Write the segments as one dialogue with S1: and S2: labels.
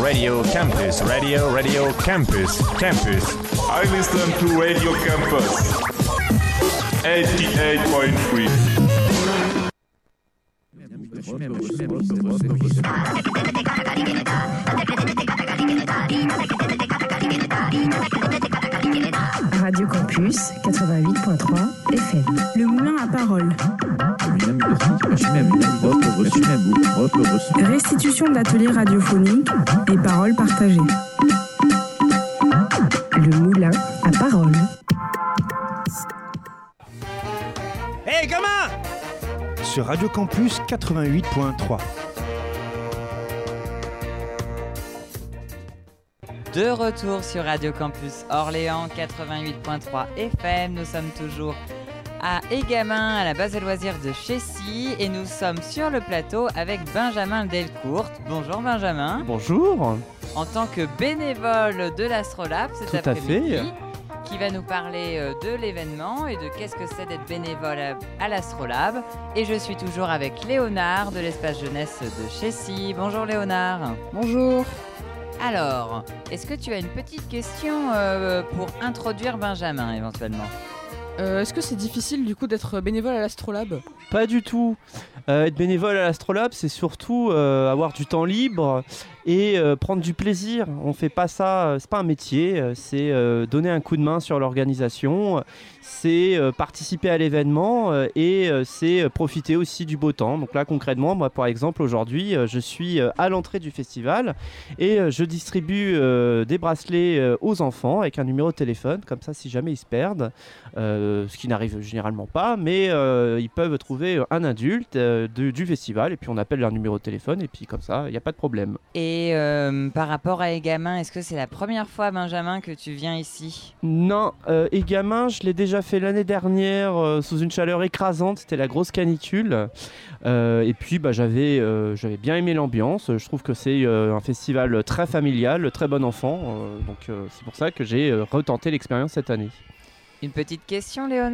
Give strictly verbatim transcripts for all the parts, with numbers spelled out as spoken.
S1: Radio Campus, Radio, Radio Campus, Campus.
S2: I listen to Radio Campus. eighty-eight point three.
S3: Radio Campus quatre-vingt-huit point trois F M. Le moulin à parole. Restitution d'ateliers radiophoniques et paroles partagées. Le moulin à parole.
S4: Hé, hey, gamin! Sur Radio Campus quatre-vingt-huit point trois.
S5: De retour sur Radio Campus Orléans quatre-vingt-huit point trois F M. Nous sommes toujours à Égamin, à la base de loisirs de Chessy, et nous sommes sur le plateau avec Benjamin Delcourt. Bonjour Benjamin.
S6: Bonjour.
S5: En tant que bénévole de l'Astrolabe cet
S6: Tout
S5: après-midi,
S6: à fait.
S5: Qui va nous parler de l'événement et de qu'est-ce que c'est d'être bénévole à l'Astrolabe. Et je suis toujours avec Léonard de l'espace jeunesse de Chessy. Bonjour Léonard.
S7: Bonjour.
S5: Alors, est-ce que tu as une petite question euh, pour introduire Benjamin éventuellement ?
S7: Euh, est-ce que c'est difficile du coup d'être bénévole à l'Astrolabe ?
S6: Pas du tout. Euh, être bénévole à l'Astrolabe, c'est surtout euh, avoir du temps libre et euh, prendre du plaisir. On fait pas ça, euh, c'est pas un métier, euh, c'est euh, donner un coup de main sur l'organisation, c'est euh, participer à l'événement euh, et euh, c'est euh, profiter aussi du beau temps. Donc là concrètement, moi par exemple aujourd'hui, euh, je suis euh, à l'entrée du festival et euh, je distribue euh, des bracelets euh, aux enfants avec un numéro de téléphone, comme ça si jamais ils se perdent, euh, ce qui n'arrive généralement pas, mais euh, ils peuvent trouver un adulte euh, de, du festival et puis on appelle leur numéro de téléphone et puis comme ça, il n'y a pas de problème.
S5: Et euh, par rapport à Égamin, est-ce que c'est la première fois, Benjamin, que tu viens ici ?
S6: Non, euh, Égamin, je l'ai déjà fait l'année dernière euh, sous une chaleur écrasante, c'était la grosse canicule. Euh, et puis bah, j'avais, euh, j'avais bien aimé l'ambiance, je trouve que c'est euh, un festival très familial, très bon enfant, euh, donc euh, c'est pour ça que j'ai euh, retenté l'expérience cette année.
S5: Une petite question, Léonard ?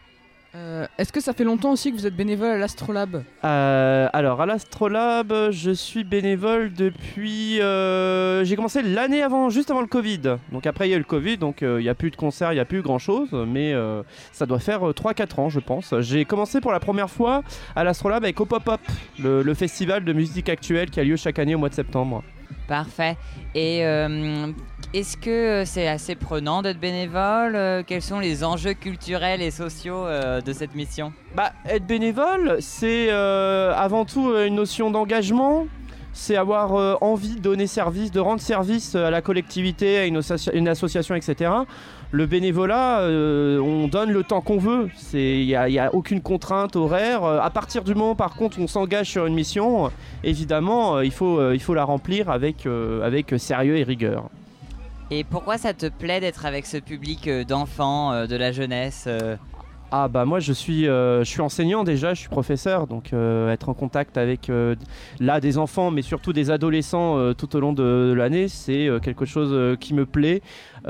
S7: Euh, est-ce que ça fait longtemps aussi que vous êtes bénévole à l'Astrolabe ?
S6: euh, Alors à l'Astrolabe, je suis bénévole depuis... Euh, j'ai commencé l'année avant, juste avant le Covid. Donc après il y a eu le Covid, donc il euh, n'y a plus de concerts, il n'y a plus grand chose. Mais euh, ça doit faire euh, trois quatre ans je pense. J'ai commencé pour la première fois à l'Astrolabe avec Opopop, le, le festival de musique actuelle qui a lieu chaque année au mois de septembre.
S5: Parfait. Et euh, est-ce que c'est assez prenant d'être bénévole ? euh, Quels sont les enjeux culturels et sociaux euh, de cette mission ?
S6: Bah, être bénévole, c'est euh, avant tout une notion d'engagement. C'est avoir euh, envie de donner service, de rendre service à la collectivité, à une, associ- une association, et cetera. Le bénévolat, euh, on donne le temps qu'on veut. Il n'y a, a aucune contrainte horaire. À partir du moment, par contre, où on s'engage sur une mission, évidemment, euh, il, faut, euh, il faut la remplir avec, euh, avec sérieux et rigueur.
S5: Et pourquoi ça te plaît d'être avec ce public euh, d'enfants, euh, de la jeunesse euh
S6: Ah bah moi je suis, euh, je suis enseignant déjà, je suis professeur, donc euh, être en contact avec euh, là des enfants mais surtout des adolescents euh, tout au long de, de l'année, c'est euh, quelque chose euh, qui me plaît,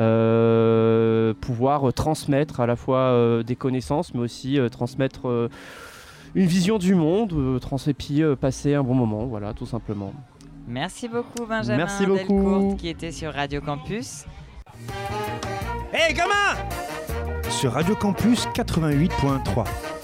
S6: euh, pouvoir euh, transmettre à la fois euh, des connaissances mais aussi euh, transmettre euh, une vision du monde, euh, trans et puis euh, passer un bon moment, voilà tout simplement.
S5: Merci beaucoup Benjamin
S6: Merci beaucoup.
S5: Delcourt qui était sur Radio Campus.
S4: Hé, hey, gamin! Sur Radio Campus quatre-vingt-huit point trois.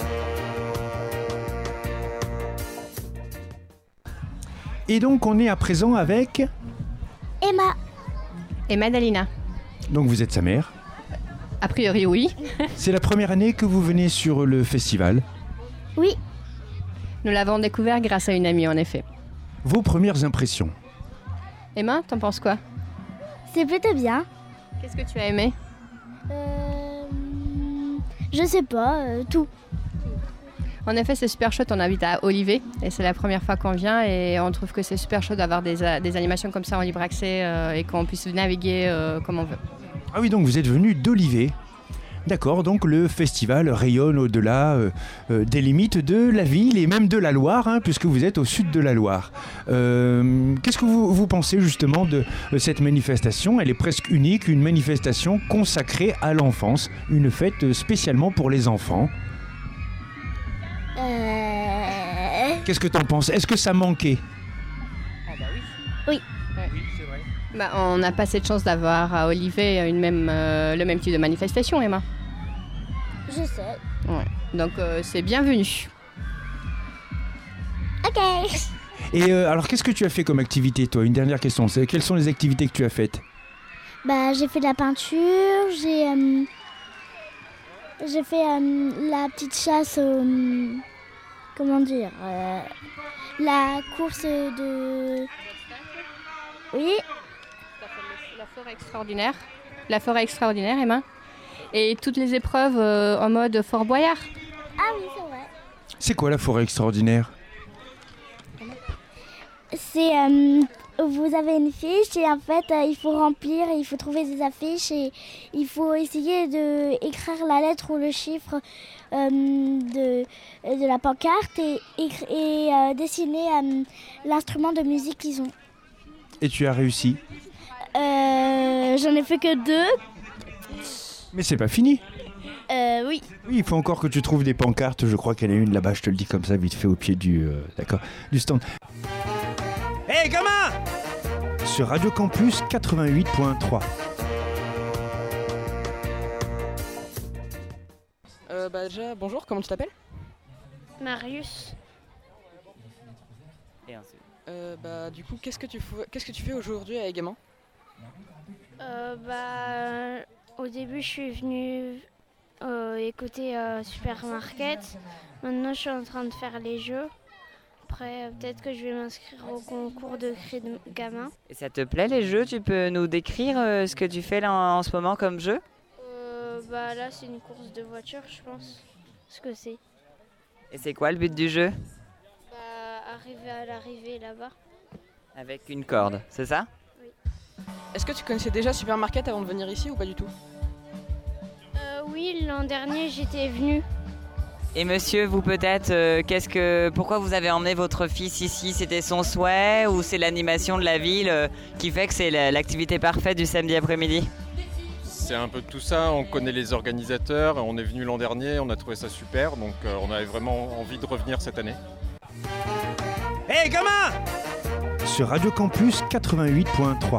S4: Et donc on est à présent avec
S8: Emma.
S9: Et Madalina.
S4: Donc vous êtes sa mère.
S9: A priori oui.
S4: C'est la première année que vous venez sur le festival.
S8: Oui.
S9: Nous l'avons découvert grâce à une amie en effet.
S4: Vos premières impressions.
S9: Emma, t'en penses quoi ?
S8: C'est plutôt bien.
S9: Qu'est-ce que tu as aimé ?
S8: Euh... Je sais pas, euh, tout.
S9: En effet, c'est super chouette, on habite à Olivet et c'est la première fois qu'on vient et on trouve que c'est super chouette d'avoir des, des animations comme ça en libre accès euh, et qu'on puisse naviguer euh, comme on veut.
S4: Ah oui, donc vous êtes venu d'Olivet. D'accord, donc le festival rayonne au-delà euh, euh, des limites de la ville et même de la Loire, hein, puisque vous êtes au sud de la Loire. Euh, qu'est-ce que vous, vous pensez justement de, de cette manifestation ? Elle est presque unique, une manifestation consacrée à l'enfance, une fête spécialement pour les enfants.
S8: Euh...
S4: Qu'est-ce que t'en penses ? Est-ce que ça manquait ?
S8: Ah bah oui. Oui.
S9: Ouais. Oui, c'est vrai. Bah, on n'a pas cette chance d'avoir à Olivet une même, euh, le même type de manifestation, Emma.
S8: Je sais.
S9: Ouais. Donc euh, c'est bienvenu.
S8: Ok.
S4: Et euh, alors, qu'est-ce que tu as fait comme activité, toi? Une dernière question, c'est quelles sont les activités que tu as faites?
S8: Bah, j'ai fait de la peinture, j'ai euh, j'ai fait euh, la petite chasse, euh, comment dire, euh, la course de... Oui.
S9: La forêt extraordinaire. La forêt extraordinaire, Emma. Et toutes les épreuves euh, en mode Fort Boyard.
S8: Ah oui, c'est vrai.
S4: C'est quoi la forêt extraordinaire?
S8: C'est... euh, vous avez une fiche et en fait, euh, il faut remplir, il faut trouver des affiches et il faut essayer d'écrire la lettre ou le chiffre euh, de, de la pancarte et, et, et euh, dessiner euh, l'instrument de musique qu'ils ont.
S4: Et tu as réussi?
S8: Euh, j'en ai fait que deux.
S4: Mais c'est pas fini.
S8: Euh, oui.
S4: Oui, il faut encore que tu trouves des pancartes. Je crois qu'il y en a une là-bas, je te le dis comme ça, vite fait au pied du, euh, d'accord, du stand. Hé, hey, gamin! Sur Radio Campus quatre-vingt-huit point trois.
S7: Euh, bah déjà, bonjour, comment tu t'appelles?
S8: Marius.
S5: Et ensuite.
S7: Euh, bah du coup, qu'est-ce que tu fais, qu'est-ce que tu fais aujourd'hui à Égamin?
S8: Euh, bah, au début, je suis venue euh, écouter euh, Supermarket. Maintenant, je suis en train de faire les jeux. Après, euh, peut-être que je vais m'inscrire au concours de cris de gamin.
S5: Et ça te plaît les jeux? Tu peux nous décrire euh, ce que tu fais là en, en ce moment comme jeu?
S8: Euh, bah là, c'est une course de voiture, je pense. Ce que c'est.
S5: Et c'est quoi le but du jeu?
S8: Bah, arriver à l'arrivée là-bas.
S5: Avec une corde, c'est ça?
S7: Est-ce que tu connaissais déjà Supermarket avant de venir ici ou pas du tout?
S8: Euh, oui, l'an dernier, j'étais venue.
S5: Et monsieur, vous peut-être, euh, qu'est-ce que, pourquoi vous avez emmené votre fils ici? C'était son souhait ou c'est l'animation de la ville euh, qui fait que c'est la- l'activité parfaite du samedi après-midi?
S10: C'est un peu de tout ça, on connaît les organisateurs, on est venu l'an dernier, on a trouvé ça super, donc euh, on avait vraiment envie de revenir cette année.
S4: Hé, hey, gamin! Sur Radio Campus quatre-vingt-huit point trois.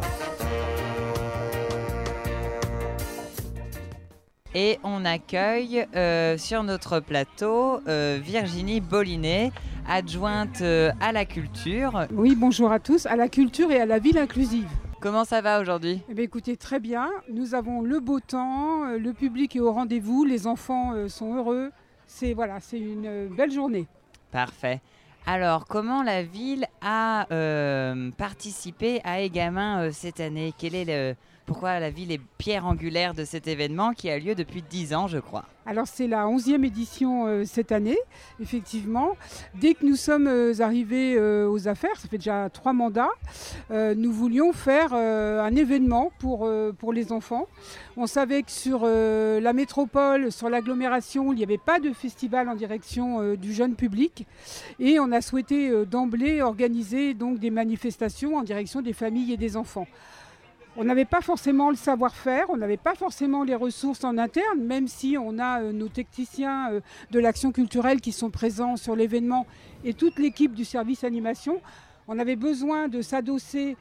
S5: Et on accueille euh, sur notre plateau euh, Virginie Bollinet, adjointe euh, à la culture.
S11: Oui, bonjour à tous, à la culture et à la ville inclusive.
S5: Comment ça va aujourd'hui?
S11: Eh bien, écoutez, très bien. Nous avons le beau temps, euh, le public est au rendez-vous, les enfants euh, sont heureux. C'est voilà, c'est une euh, belle journée.
S5: Parfait. Alors, comment la ville a euh, participé à Égamin euh, cette année? Quel est le... Pourquoi la ville est pierre angulaire de cet événement qui a lieu depuis dix ans, je crois?
S11: Alors c'est la onzième édition euh, cette année, effectivement. Dès que nous sommes euh, arrivés euh, aux affaires, ça fait déjà trois mandats, euh, nous voulions faire euh, un événement pour, euh, pour les enfants. On savait que sur euh, la métropole, sur l'agglomération, il n'y avait pas de festival en direction euh, du jeune public. Et on a souhaité euh, d'emblée organiser donc, des manifestations en direction des familles et des enfants. On n'avait pas forcément le savoir-faire, on n'avait pas forcément les ressources en interne, même si on a euh, nos techniciens euh, de l'action culturelle qui sont présents sur l'événement et toute l'équipe du service animation. On avait besoin de s'adosser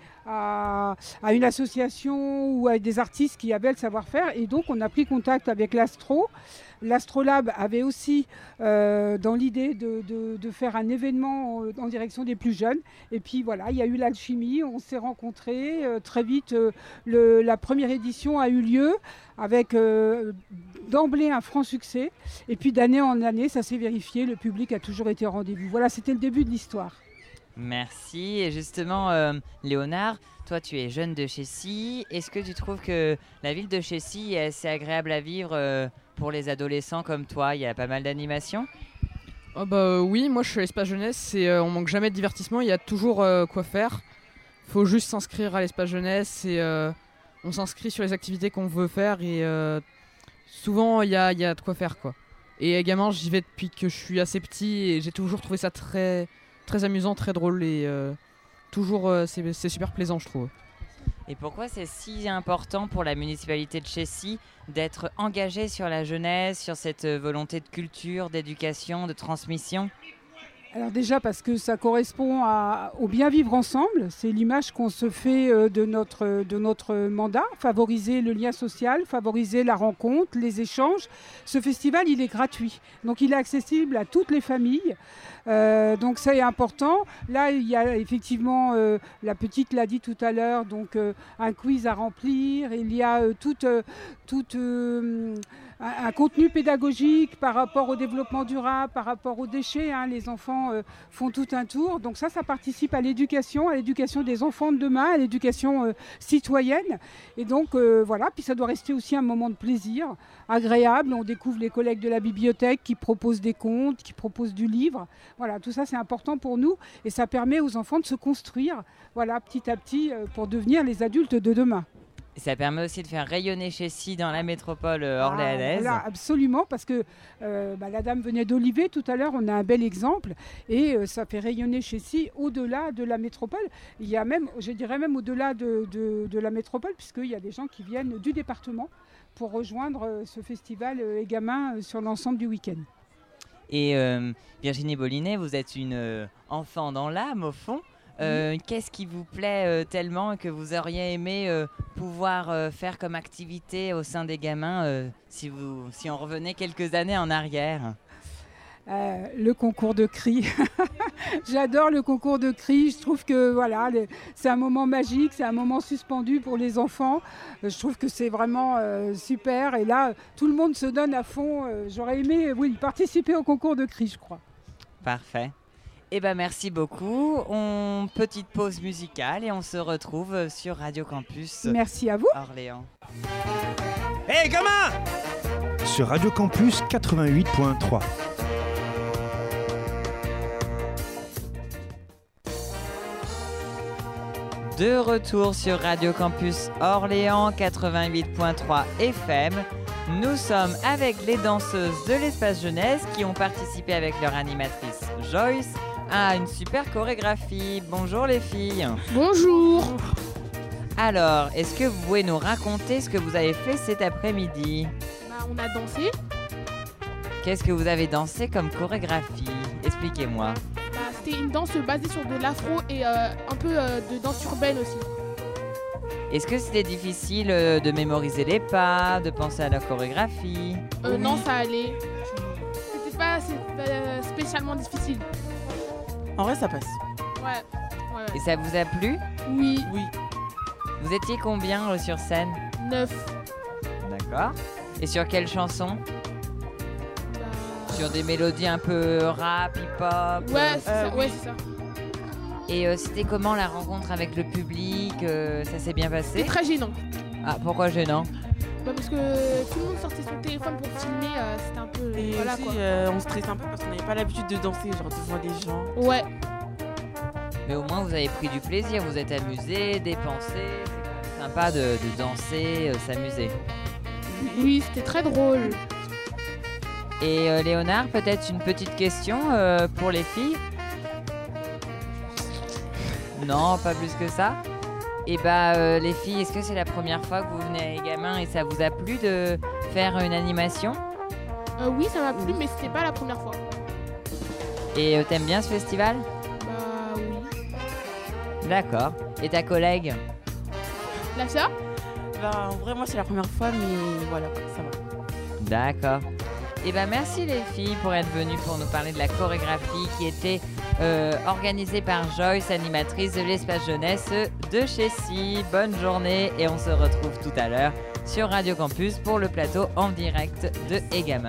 S11: à, à une association ou à des artistes qui avaient le savoir-faire. Et donc, on a pris contact avec l'Astro. L'Astrolab avait aussi euh, dans l'idée de, de, de faire un événement en, en direction des plus jeunes. Et puis voilà, il y a eu l'alchimie, on s'est rencontrés. Euh, très vite, euh, le, la première édition a eu lieu avec euh, d'emblée un franc succès. Et puis d'année en année, ça s'est vérifié, le public a toujours été au rendez-vous. Voilà, c'était le début de l'histoire.
S5: Merci. Et justement, euh, Léonard, toi tu es jeune de Chécy. Est-ce que tu trouves que la ville de Chécy est assez agréable à vivre euh, pour les adolescents comme toi? Il y a pas mal d'animations?
S7: Oh bah euh, oui, moi je suis à l'espace jeunesse et euh, on manque jamais de divertissement, il y a toujours euh, quoi faire. Faut juste s'inscrire à l'espace jeunesse et euh, on s'inscrit sur les activités qu'on veut faire et euh, souvent il y a, y a de quoi faire quoi. Et également j'y vais depuis que je suis assez petit et j'ai toujours trouvé ça très... très amusant, très drôle et euh, toujours euh, c'est, c'est super plaisant je trouve.
S5: Et pourquoi c'est si important pour la municipalité de Chécy d'être engagée sur la jeunesse, sur cette volonté de culture, d'éducation, de transmission?
S11: Alors déjà parce que ça correspond à, au bien vivre ensemble, c'est l'image qu'on se fait euh, de notre, de notre mandat, favoriser le lien social, favoriser la rencontre, les échanges. Ce festival, il est gratuit, donc il est accessible à toutes les familles, euh, donc c'est important. Là, il y a effectivement, euh, la petite l'a dit tout à l'heure, donc euh, un quiz à remplir, il y a euh, toute... Euh, toute euh, un contenu pédagogique par rapport au développement durable, par rapport aux déchets. Hein. Les enfants euh, font tout un tour. Donc ça, ça participe à l'éducation, à l'éducation des enfants de demain, à l'éducation euh, citoyenne. Et donc euh, voilà, puis ça doit rester aussi un moment de plaisir, agréable. On découvre les collègues de la bibliothèque qui proposent des contes, qui proposent du livre. Voilà, tout ça, c'est important pour nous. Et ça permet aux enfants de se construire, voilà, petit à petit, euh, pour devenir les adultes de demain.
S5: Et ça permet aussi de faire rayonner Chécy dans la métropole orléanaise.
S11: Ah, voilà, absolument, parce que euh, bah, la dame venait d'Olivet tout à l'heure, on a un bel exemple, et euh, ça fait rayonner Chécy au-delà de la métropole. Il y a même, je dirais même au-delà de, de, de la métropole, puisqu'il y a des gens qui viennent du département pour rejoindre euh, ce festival euh, Egamin euh, sur l'ensemble du week-end.
S5: Et euh, Virginie Bollinet, vous êtes une euh, enfant dans l'âme, au fond. Euh, qu'est-ce qui vous plaît euh, tellement que vous auriez aimé euh, pouvoir euh, faire comme activité au sein des gamins euh, si, vous, si on revenait quelques années en arrière?
S11: Euh, le concours de cris. J'adore le concours de cris. Je trouve que voilà, les, c'est un moment magique, c'est un moment suspendu pour les enfants. Euh, je trouve que c'est vraiment euh, super. Et là, tout le monde se donne à fond. Euh, j'aurais aimé oui, participer au concours de cris, je crois.
S5: Parfait. Eh ben merci beaucoup. On petite pause musicale et on se retrouve sur Radio Campus.
S11: Merci à vous.
S5: Orléans.
S1: Hé, hey, gamin!
S4: Sur Radio Campus quatre-vingt-huit point trois.
S5: De retour sur Radio Campus Orléans quatre-vingt-huit point trois F M. Nous sommes avec les danseuses de l'espace jeunesse qui ont participé avec leur animatrice Joyce à une super chorégraphie. Bonjour les filles.
S12: Bonjour.
S5: Alors, est-ce que vous pouvez nous raconter ce que vous avez fait cet après-midi?
S12: Bah, on a dansé.
S5: Qu'est-ce que vous avez dansé comme chorégraphie? Expliquez-moi.
S12: Bah, c'était une danse basée sur de l'afro et euh, un peu euh, de danse urbaine aussi.
S5: Est-ce que c'était difficile euh, de mémoriser les pas, de penser à la chorégraphie?
S12: euh, oui. Non, ça allait. C'était pas, c'était pas spécialement difficile.
S13: En vrai, ça passe.
S12: Ouais. ouais, ouais.
S5: Et ça vous a plu?
S12: Oui.
S13: Oui.
S5: Vous étiez combien euh, sur scène?
S12: Neuf.
S5: D'accord. Et sur quelle chanson?
S12: Bah...
S5: Sur des mélodies un peu rap, hip-hop?
S12: Ouais, c'est
S5: euh,
S12: ça.
S5: oui.
S12: Ouais, c'est ça.
S5: Et euh, c'était comment la rencontre avec le public? euh, Ça s'est bien passé?
S12: C'était très gênant.
S5: Ah, pourquoi gênant?
S12: Bah parce que tout le monde sortait son téléphone pour filmer, euh, c'était un peu...
S13: Et
S12: voilà,
S13: aussi,
S12: quoi.
S13: Euh, on stressait un peu parce qu'on n'avait pas l'habitude de danser, genre devant les gens.
S12: Ouais.
S5: Mais au moins vous avez pris du plaisir, vous êtes amusés, dépensés. C'est sympa de, de danser, euh, s'amuser.
S12: Oui, c'était très drôle.
S5: Et euh, Léonard, peut-être une petite question euh, pour les filles? Non, pas plus que ça. Et bah euh, les filles, est-ce que c'est la première fois que vous venez à les gamins et ça vous a plu de faire une animation?
S12: euh, Oui, ça m'a plu, mais c'était pas la première fois.
S5: Et euh, t'aimes bien ce festival?
S12: Bah oui.
S5: D'accord. Et ta collègue?
S12: La sœur?
S13: Bah en vrai, moi c'est la première fois, mais voilà, ça va.
S5: D'accord. Et ben merci les filles pour être venues pour nous parler de la chorégraphie qui était euh, organisée par Joyce, animatrice de l'espace jeunesse de Chécy. Bonne journée et on se retrouve tout à l'heure sur Radio Campus pour le plateau en direct de Egamin.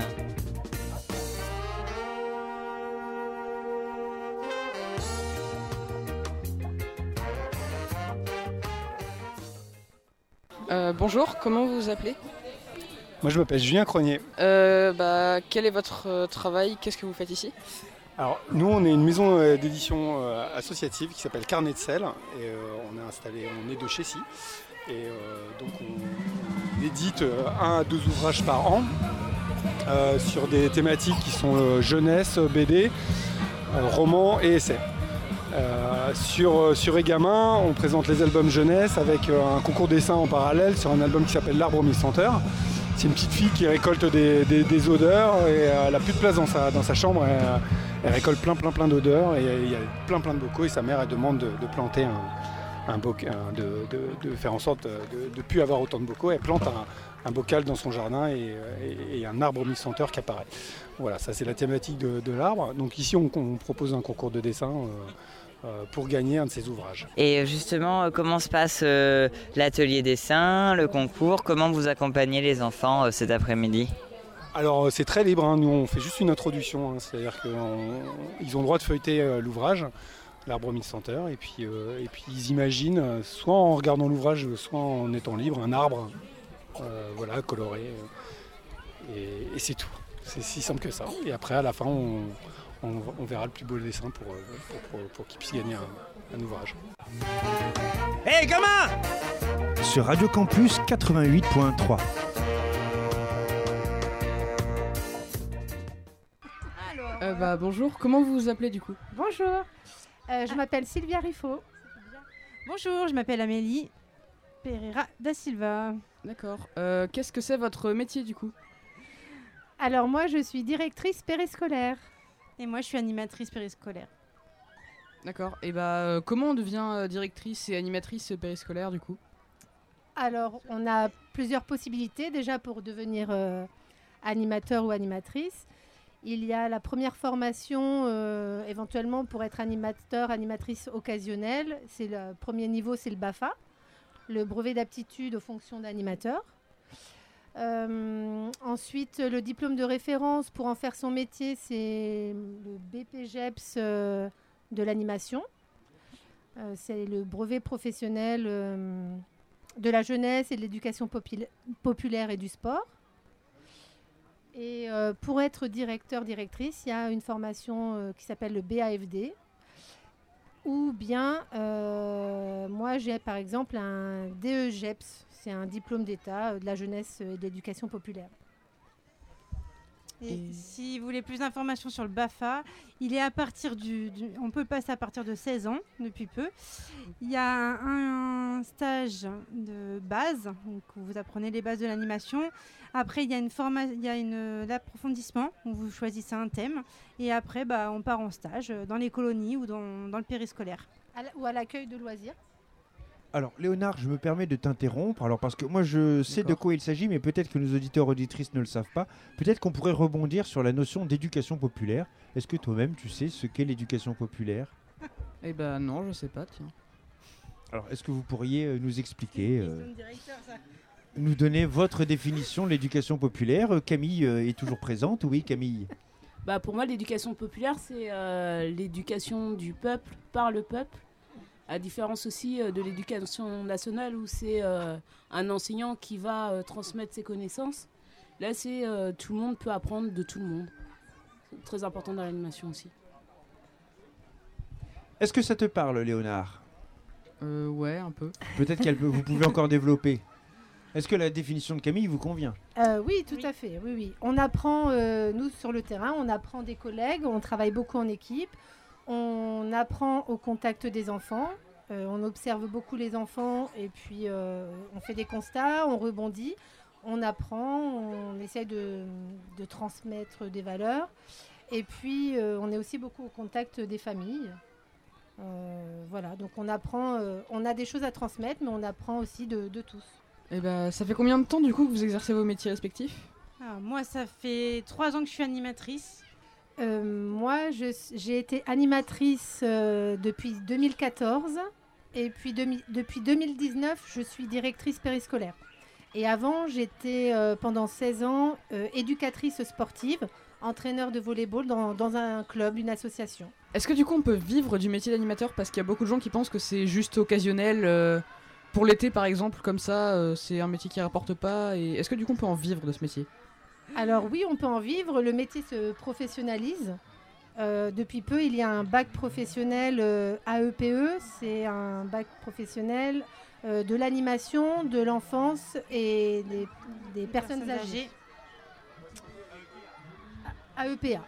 S14: Euh, bonjour, comment vous vous appelez?
S15: Moi je m'appelle Julien Cronier.
S14: Euh, bah, quel est votre euh, travail? Qu'est-ce que vous faites ici?
S15: Alors nous on est une maison euh, d'édition euh, associative qui s'appelle Carnet de Sel et euh, on est installé, on est de Chécy et euh, donc on, on édite euh, un à deux ouvrages par an euh, sur des thématiques qui sont euh, jeunesse, B D, euh, romans et essais. Euh, sur, sur Egamin, on présente les albums jeunesse avec euh, un concours dessin en parallèle sur un album qui s'appelle L'Arbre aux mille senteurs. c'est une petite fille qui récolte des, des, des odeurs et elle n'a plus de place dans sa, dans sa chambre. Elle, elle récolte plein plein plein d'odeurs et il y a plein plein de bocaux et sa mère elle demande de, de planter un, un bocal, de, de, de faire en sorte de ne plus avoir autant de bocaux. Elle plante un, un bocal dans son jardin et, et, et un arbre mi-senteur qui apparaît. Voilà, ça c'est la thématique de, de l'arbre. Donc ici on, on propose un concours de dessin euh, euh, pour gagner un de ces ouvrages.
S5: Et justement, comment se passe euh, l'atelier dessin, le concours? Comment vous accompagnez les enfants euh, cet après-midi?
S15: Alors c'est très libre, hein. Nous on fait juste une introduction, hein. C'est-à-dire qu'ils ont le droit de feuilleter euh, l'ouvrage, l'arbre mi-senteur, et puis, euh, et puis ils imaginent, euh, soit en regardant l'ouvrage, soit en étant libre, un arbre euh, voilà, coloré, euh, et, et c'est tout. C'est si simple que ça. Et après à la fin on, on, on verra le plus beau dessin pour, pour, pour, pour qu'ils puissent gagner un, un ouvrage.
S4: Hé hey, gamin! Sur Radio Campus quatre-vingt-huit point trois.
S7: Euh, bah, bonjour, comment vous vous appelez du coup?
S16: Bonjour, euh, je m'appelle Sylvia Riffaut. Bonjour, je m'appelle Amélie Pereira da Silva.
S7: D'accord, euh, qu'est-ce que c'est votre métier du coup?
S16: Alors moi je suis directrice périscolaire et moi je suis animatrice périscolaire.
S7: D'accord, et bah euh, comment on devient euh, directrice et animatrice périscolaire du coup?
S16: Alors on a plusieurs possibilités déjà pour devenir euh, animateur ou animatrice. Il y a la première formation, euh, éventuellement pour être animateur, animatrice occasionnelle. C'est le premier niveau, c'est le B A F A, le brevet d'aptitude aux fonctions d'animateur. Euh, ensuite, le diplôme de référence pour en faire son métier, c'est le B P G E P S euh, de l'animation. Euh, c'est le brevet professionnel euh, de la jeunesse et de l'éducation popula- populaire et du sport. Et euh, pour être directeur, directrice, il y a une formation euh, qui s'appelle le B A F D. Ou bien, euh, moi j'ai par exemple un D E G E P S, c'est un diplôme d'État euh, de la jeunesse et de l'éducation populaire.
S17: Et si vous voulez plus d'informations sur le B A F A, il est à partir du, du, on peut le passer à partir de seize ans, depuis peu. Il y a un, un stage de base, donc où vous apprenez les bases de l'animation. Après, il y a une forma- il y a une, l'approfondissement, où vous choisissez un thème. Et après, bah, on part en stage dans les colonies ou dans, dans le périscolaire.
S16: À la, ou à l'accueil de loisirs.
S4: Alors Léonard, je me permets de t'interrompre, alors parce que moi je sais D'accord. de quoi il s'agit, mais peut-être que nos auditeurs auditrices ne le savent pas. Peut-être qu'on pourrait rebondir sur la notion d'éducation populaire. Est-ce que toi-même tu sais ce qu'est l'éducation populaire?
S7: Eh ben non, je sais pas, tiens.
S4: Alors est-ce que vous pourriez euh, nous expliquer, euh, nous donner votre définition de l'éducation populaire? Camille euh, est toujours présente, oui Camille?
S13: Bah pour moi l'éducation populaire c'est euh, l'éducation du peuple par le peuple. À différence aussi euh, de l'éducation nationale où c'est euh, un enseignant qui va euh, transmettre ses connaissances. Là, c'est euh, tout le monde peut apprendre de tout le monde. C'est très important dans l'animation aussi.
S4: Est-ce que ça te parle, Léonard?
S7: Euh, ouais, un peu.
S4: Peut-être que vous pouvez encore développer. Est-ce que la définition de Camille vous convient?
S16: euh, Oui, tout oui. à fait. Oui, oui. On apprend, euh, nous, sur le terrain, on apprend des collègues, on travaille beaucoup en équipe. On apprend au contact des enfants, euh, on observe beaucoup les enfants et puis euh, on fait des constats, on rebondit, on apprend, on essaie de, de transmettre des valeurs et puis euh, on est aussi beaucoup au contact des familles. Euh, voilà, donc on apprend, euh, on a des choses à transmettre mais on apprend aussi de, de tous.
S7: Et ben, ça fait combien de temps du coup que vous exercez vos métiers respectifs?
S17: Alors, moi ça fait trois ans que je suis animatrice.
S16: Euh, moi, je, j'ai été animatrice euh, depuis deux mille quatorze et puis demi, depuis deux mille dix-neuf, je suis directrice périscolaire. Et avant, j'étais euh, pendant seize ans euh, éducatrice sportive, entraîneur de volley-ball dans, dans un club, une association.
S7: Est-ce que du coup on peut vivre du métier d'animateur? Parce qu'il y a beaucoup de gens qui pensent que c'est juste occasionnel. Euh, pour l'été par exemple, comme ça, euh, c'est un métier qui rapporte pas. Et est-ce que du coup on peut en vivre de ce métier?
S16: Alors oui, on peut en vivre. Le métier se professionnalise. Euh, depuis peu, il y a un bac professionnel euh, A E P E. C'est un bac professionnel euh, de l'animation, de l'enfance et des, des personnes, personnes âgées. âgées. A E P A.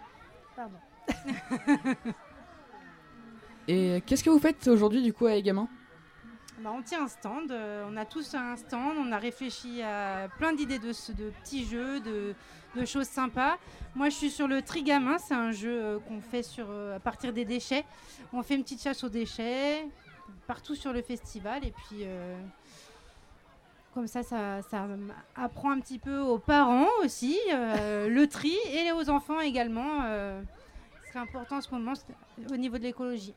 S16: Pardon.
S7: Et qu'est-ce que vous faites aujourd'hui du coup à Egamin?
S17: Bah, on tient un stand, euh, on a tous un stand, on a réfléchi à plein d'idées de, de petits jeux, de, de choses sympas. Moi je suis sur le Trigamin, c'est un jeu euh, qu'on fait sur, euh, à partir des déchets. On fait une petite chasse aux déchets partout sur le festival et puis euh, comme ça, ça ça apprend un petit peu aux parents aussi, euh, le tri et aux enfants également. Euh, c'est important en ce moment au niveau de l'écologie.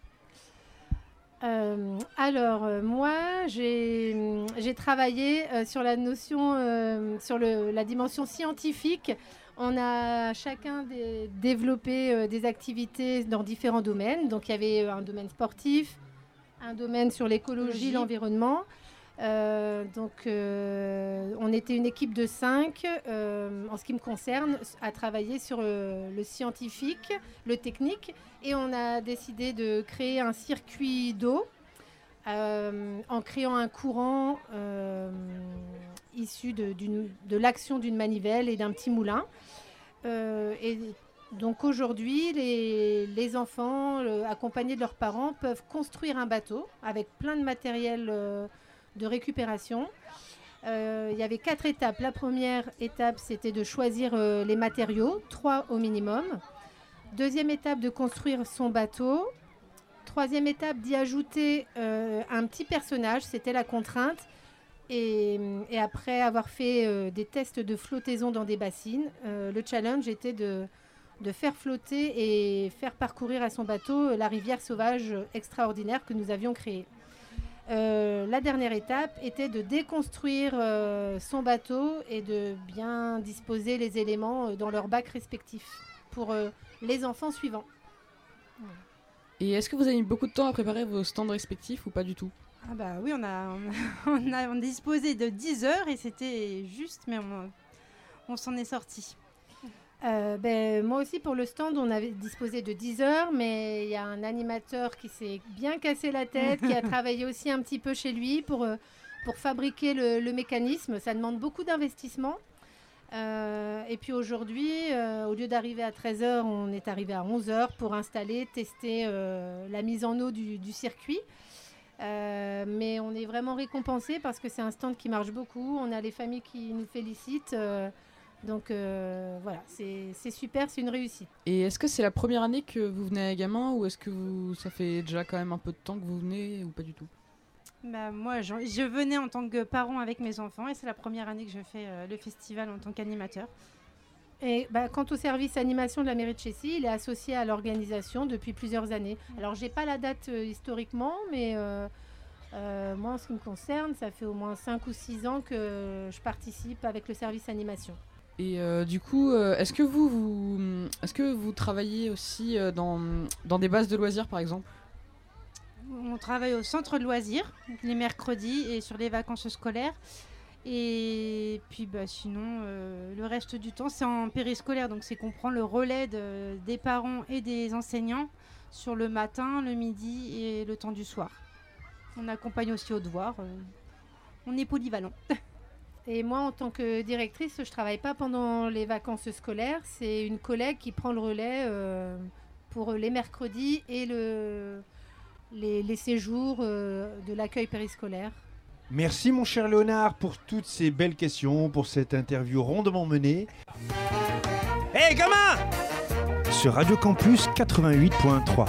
S16: Euh, alors, euh, moi, j'ai, j'ai travaillé euh, sur la notion, euh, sur le, la dimension scientifique. On a chacun des, développé euh, des activités dans différents domaines. Donc, il y avait un domaine sportif, un domaine sur l'écologie,
S17: Écologie.
S16: l'environnement. Euh, donc, euh, on était une équipe de cinq, euh, en ce qui me concerne, à travailler sur euh, le scientifique, le technique, et on a décidé de créer un circuit d'eau euh, en créant un courant euh, issu de, d'une, de l'action d'une manivelle et d'un petit moulin. Euh, et donc aujourd'hui, les, les enfants, euh, accompagnés de leurs parents, peuvent construire un bateau avec plein de matériel euh, de récupération. Euh, il y avait quatre étapes. La première étape, c'était de choisir euh, les matériaux, trois au minimum. Deuxième étape, de construire son bateau. Troisième étape, d'y ajouter euh, un petit personnage, c'était la contrainte. Et, et après avoir fait euh, des tests de flottaison dans des bassines, euh, le challenge était de, de faire flotter et faire parcourir à son bateau la rivière sauvage extraordinaire que nous avions créée. Euh, la dernière étape était de déconstruire euh, son bateau et de bien disposer les éléments euh, dans leurs bacs respectifs pour euh, les enfants suivants.
S7: Et est-ce que vous avez mis beaucoup de temps à préparer vos stands respectifs ou pas du tout?
S17: Ah bah oui, on a, on a, on a disposé de dix heures et c'était juste, mais on, on s'en est sorti.
S16: Euh, ben, moi aussi, pour le stand, on avait disposé de dix heures, mais il y a un animateur qui s'est bien cassé la tête, qui a travaillé aussi un petit peu chez lui pour, euh, pour fabriquer le, le mécanisme. Ça demande beaucoup d'investissement. Euh, et puis aujourd'hui, euh, au lieu d'arriver à treize heures, on est arrivé à onze heures pour installer, tester euh, la mise en eau du, du circuit. Euh, mais on est vraiment récompensé parce que c'est un stand qui marche beaucoup. On a les familles qui nous félicitent. Euh, donc euh, voilà, c'est, c'est super, c'est une réussite.
S7: Et est-ce que c'est la première année que vous venez à Egamin ou est-ce que vous, ça fait déjà quand même un peu de temps que vous venez ou pas du tout?
S17: Bah, moi, je, je venais en tant que parent avec mes enfants et c'est la première année que je fais euh, le festival en tant qu'animateur.
S16: Et bah, quant au service animation de la mairie de Chécy, il est associé à l'organisation depuis plusieurs années. Alors, j'ai pas la date euh, historiquement, mais euh, euh, moi, en ce qui me concerne, ça fait au moins cinq ou six ans que je participe avec le service animation.
S7: Et euh, du coup, euh, est-ce que vous, vous, est-ce que vous travaillez aussi euh, dans, dans des bases de loisirs, par exemple?
S17: On travaille au centre de loisirs, les mercredis et sur les vacances scolaires. Et puis bah, sinon, euh, le reste du temps, c'est en périscolaire. Donc c'est qu'on prend le relais de, des parents et des enseignants sur le matin, le midi et le temps du soir. On accompagne aussi aux devoirs. Euh, on est polyvalent.
S16: Et moi, en tant que directrice, je ne travaille pas pendant les vacances scolaires. C'est une collègue qui prend le relais euh, pour les mercredis et le, les, les séjours euh, de l'accueil périscolaire.
S4: Merci mon cher Léonard pour toutes ces belles questions, pour cette interview rondement menée. Hé hey, gamin! Sur Radio Campus quatre-vingt-huit point trois.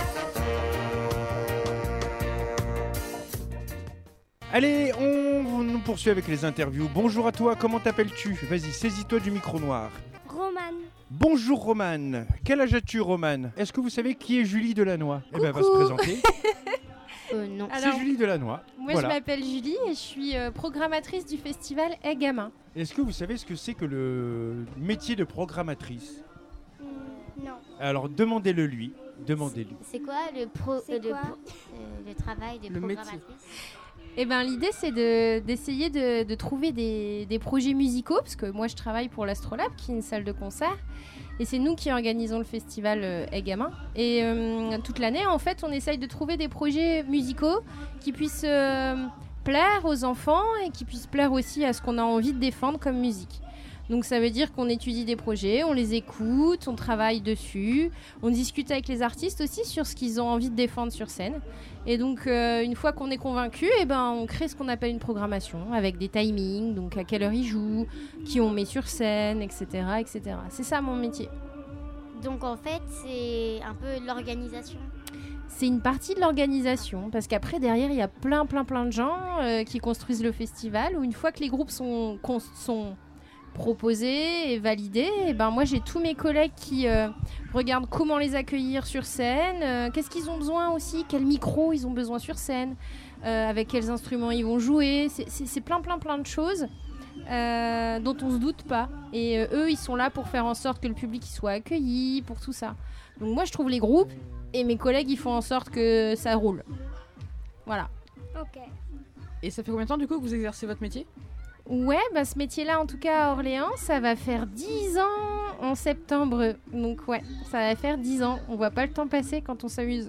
S4: Allez, on nous poursuit avec les interviews. Bonjour à toi, comment t'appelles-tu? Vas-y, saisis-toi du micro noir.
S8: Romane.
S4: Bonjour Romane. Quel âge as-tu Romane? Est-ce que vous savez qui est Julie Delannoy? Eh bien, elle va se présenter.
S18: Euh, non.
S4: C'est Julie Delannoy.
S18: Moi,
S4: voilà.
S18: Je m'appelle Julie et je suis euh, programmatrice du festival Egamin.
S4: Est-ce que vous savez ce que c'est que le métier de programmatrice?
S8: mmh, Non.
S4: Alors, demandez-le lui. Demandez-lui.
S19: C'est quoi le, pro,
S8: C'est
S19: le,
S8: quoi
S19: pro- euh, le travail de
S7: Le
S19: programmatrice?
S18: Eh ben, l'idée, c'est de, d'essayer de, de trouver des, des projets musicaux, parce que moi, je travaille pour l'Astrolabe, qui est une salle de concert. Et c'est nous qui organisons le festival euh, Egamin. Et euh, toute l'année, en fait, on essaye de trouver des projets musicaux qui puissent euh, plaire aux enfants et qui puissent plaire aussi à ce qu'on a envie de défendre comme musique. Donc ça veut dire qu'on étudie des projets, on les écoute, on travaille dessus, on discute avec les artistes aussi sur ce qu'ils ont envie de défendre sur scène. Et donc euh, une fois qu'on est convaincu, eh ben, on crée ce qu'on appelle une programmation avec des timings, donc à quelle heure ils jouent, qui on met sur scène, et cetera, et cetera. C'est ça mon métier.
S19: Donc en fait, c'est un peu l'organisation.
S18: C'est une partie de l'organisation, parce qu'après, derrière, il y a plein, plein, plein de gens euh, qui construisent le festival, où une fois que les groupes sont, cons- sont proposés et validés, et ben moi, j'ai tous mes collègues qui euh, regardent comment les accueillir sur scène, euh, qu'est-ce qu'ils ont besoin aussi, quel micro ils ont besoin sur scène, euh, avec quels instruments ils vont jouer. C'est, c'est, c'est plein, plein, plein de choses euh, dont on se doute pas. Et euh, eux, ils sont là pour faire en sorte que le public il soit accueilli, pour tout ça. Donc moi, je trouve les groupes, et mes collègues, ils font en sorte que ça roule. Voilà.
S19: Ok.
S7: Et ça fait combien de temps du coup que vous exercez votre métier ?
S18: Ouais, bah ce métier-là, en tout cas à Orléans, ça va faire dix ans en septembre. Donc ouais, ça va faire dix ans. On voit pas le temps passer quand on s'amuse.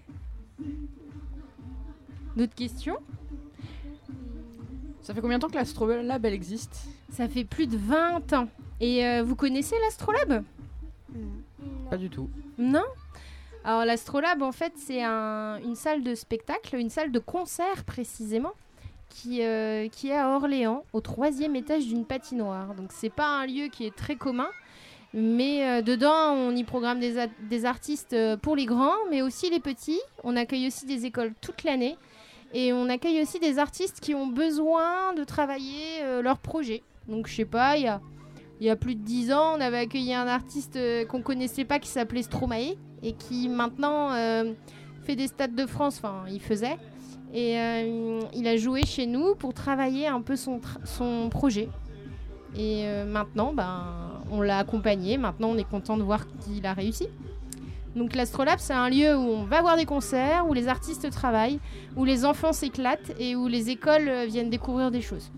S18: D'autres questions ?
S7: Ça fait combien de temps que l'Astrolab, elle existe ?
S18: Ça fait plus de vingt ans. Et euh, vous connaissez l'Astrolab ?
S7: Pas du tout.
S18: Non ? Alors l'Astrolab, en fait, c'est un, une salle de spectacle, une salle de concert précisément, qui, euh, qui est à Orléans, au troisième étage d'une patinoire. Donc c'est pas un lieu qui est très commun, mais euh, dedans on y programme des, a- des artistes euh, pour les grands, mais aussi les petits. On accueille aussi des écoles toute l'année, et on accueille aussi des artistes qui ont besoin de travailler euh, leur projet. Donc je sais pas, il y a, il y a plus de dix ans, on avait accueilli un artiste euh, qu'on connaissait pas qui s'appelait Stromae, et qui maintenant euh, fait des stades de France, enfin il faisait, et euh, il a joué chez nous pour travailler un peu son, tra- son projet. Et euh, maintenant, ben, on l'a accompagné, maintenant on est content de voir qu'il a réussi. Donc l'Astrolab, c'est un lieu où on va voir des concerts, où les artistes travaillent, où les enfants s'éclatent et où les écoles euh, viennent découvrir des choses.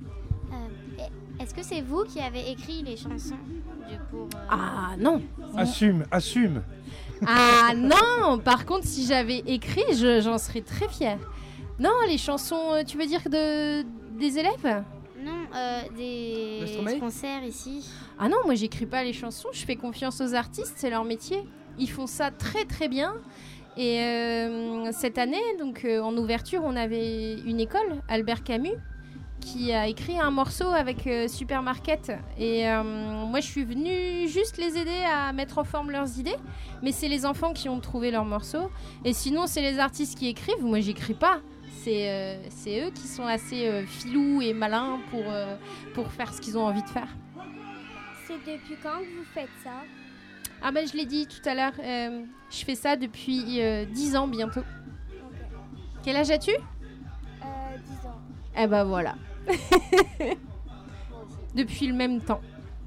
S19: Euh, est-ce que c'est vous qui avez écrit les chansons du, pour, euh...
S18: Ah non.
S4: Assume, assume.
S18: Ah non, par contre, si j'avais écrit, je, j'en serais très fière. Non, les chansons, euh, tu veux dire de, des élèves ?
S19: Non, euh, des concerts ici.
S18: Ah non, moi j'écris pas les chansons, je fais confiance aux artistes, c'est leur métier. Ils font ça très très bien. Et euh, cette année, donc euh, en ouverture, on avait une école, Albert Camus, qui a écrit un morceau avec euh, Supermarket. Et euh, moi, je suis venue juste les aider à mettre en forme leurs idées. Mais c'est les enfants qui ont trouvé leur morceau. Et sinon, c'est les artistes qui écrivent. Moi, j'écris pas. C'est, euh, c'est eux qui sont assez euh, filous et malins pour, euh, pour faire ce qu'ils ont envie de faire.
S19: C'est depuis quand que vous faites ça ?
S18: Ah ben, je l'ai dit tout à l'heure. Euh, je fais ça depuis euh, dix ans bientôt.
S19: Okay.
S18: Quel âge as-tu ?
S19: euh, dix ans.
S18: Eh ben voilà. Depuis le même temps.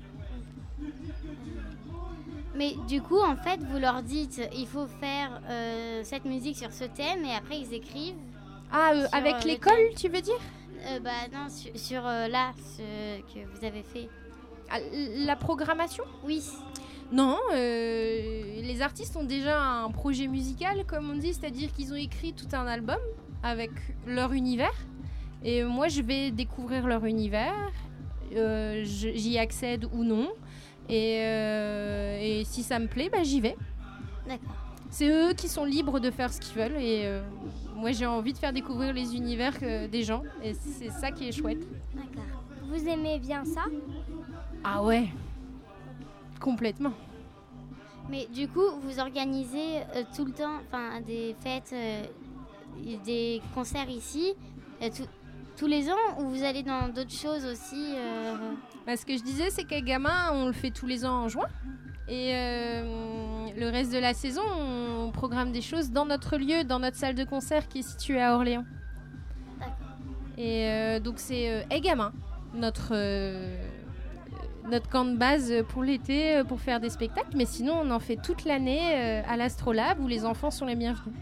S19: Mais du coup, en fait, vous leur dites il faut faire euh, cette musique sur ce thème et après ils écrivent.
S18: Ah, euh,
S19: sur,
S18: avec
S19: euh,
S18: l'école, tu veux dire ?
S19: euh, Bah non, sur, sur euh, là, ce que vous avez fait.
S18: Ah, la programmation ?
S19: Oui.
S18: Non, euh, les artistes ont déjà un projet musical, comme on dit, c'est-à-dire qu'ils ont écrit tout un album avec leur univers. Et moi, je vais découvrir leur univers, euh, j'y accède ou non. Et, euh, et si ça me plaît, bah, j'y vais.
S19: D'accord.
S18: C'est eux qui sont libres de faire ce qu'ils veulent. Et euh, moi, j'ai envie de faire découvrir les univers euh, des gens. Et c'est ça qui est chouette.
S19: D'accord. Vous aimez bien ça ?
S18: Ah ouais, complètement.
S19: Mais du coup, vous organisez euh, tout le temps des fêtes, euh, des concerts ici euh, tout, tous les ans, ou vous allez dans d'autres choses aussi euh...
S18: Bah, ce que je disais, c'est qu'à Gamin, on le fait tous les ans en juin. Et euh, le reste de la saison, on programme des choses dans notre lieu, dans notre salle de concert qui est située à Orléans.
S19: D'accord.
S18: Et euh, donc c'est euh, Egamin, notre, euh, notre camp de base pour l'été, pour faire des spectacles. Mais sinon, on en fait toute l'année euh, à l'Astrolab où les enfants sont les bienvenus.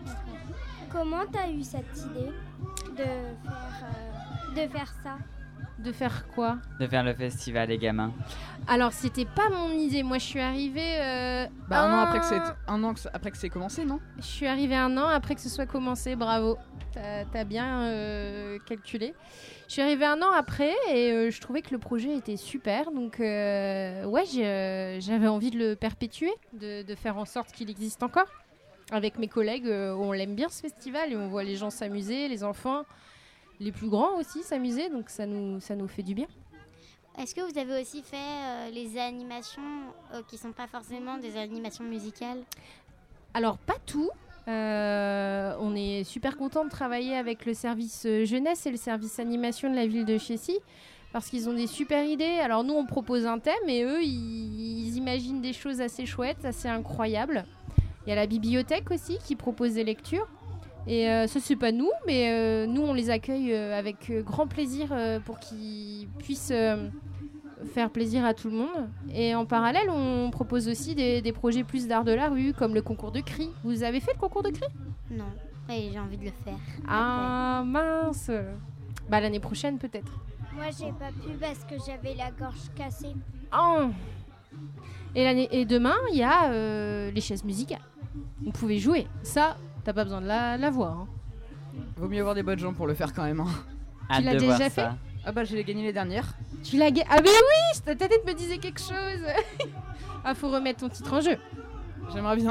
S19: Comment tu as eu cette idée de faire, euh, de faire ça ?
S18: De faire quoi?
S5: De faire le festival des gamins.
S18: Alors, c'était pas mon idée. Moi, je suis arrivée. Euh,
S7: Bah, un,
S18: un...
S7: an après que c'est un an que c'est- après que c'est commencé, non?
S18: Je suis arrivée un an après que ce soit commencé. Bravo. T'as, t'as bien euh, calculé. Je suis arrivée un an après et euh, je trouvais que le projet était super. Donc, euh, ouais, j'ai, euh, j'avais envie de le perpétuer, de, de faire en sorte qu'il existe encore. Avec mes collègues, euh, on l'aime bien ce festival et on voit les gens s'amuser, les enfants, les plus grands aussi s'amuser. Donc, ça nous, ça nous fait du bien.
S19: Est-ce que vous avez aussi fait euh, les animations euh, qui ne sont pas forcément des animations musicales?
S18: Alors, pas tout. Euh, on est super content de travailler avec le service euh, jeunesse et le service animation de la ville de Chécy parce qu'ils ont des super idées. Alors nous, on propose un thème et eux, ils, ils imaginent des choses assez chouettes, assez incroyables. Il y a la bibliothèque aussi qui propose des lectures. Et euh, ça, c'est pas nous, mais euh, nous, on les accueille euh, avec euh, grand plaisir euh, pour qu'ils puissent euh, faire plaisir à tout le monde. Et en parallèle, on propose aussi des, des projets plus d'art de la rue, comme le concours de cris. Vous avez fait le concours de cris?
S19: Non, et j'ai envie de le faire.
S18: Ah mince. Bah l'année prochaine peut-être.
S8: Moi, j'ai pas pu parce que j'avais la gorge cassée.
S18: Oh. Et, l'année, et demain, il y a euh, les chaises musicales. Vous pouvez jouer. Ça, t'as pas besoin de la, la voir. Hein.
S7: Vaut mieux avoir des bonnes jambes pour le faire quand même. Hein.
S5: Hâte
S18: Tu l'as
S5: de
S18: déjà
S5: voir
S18: fait?
S5: ça.
S7: Ah bah j'ai gagné les dernières.
S18: Tu l'as gagné? Ah mais oui, ta tête me disait quelque chose. Ah, faut remettre ton titre en jeu.
S7: J'aimerais bien.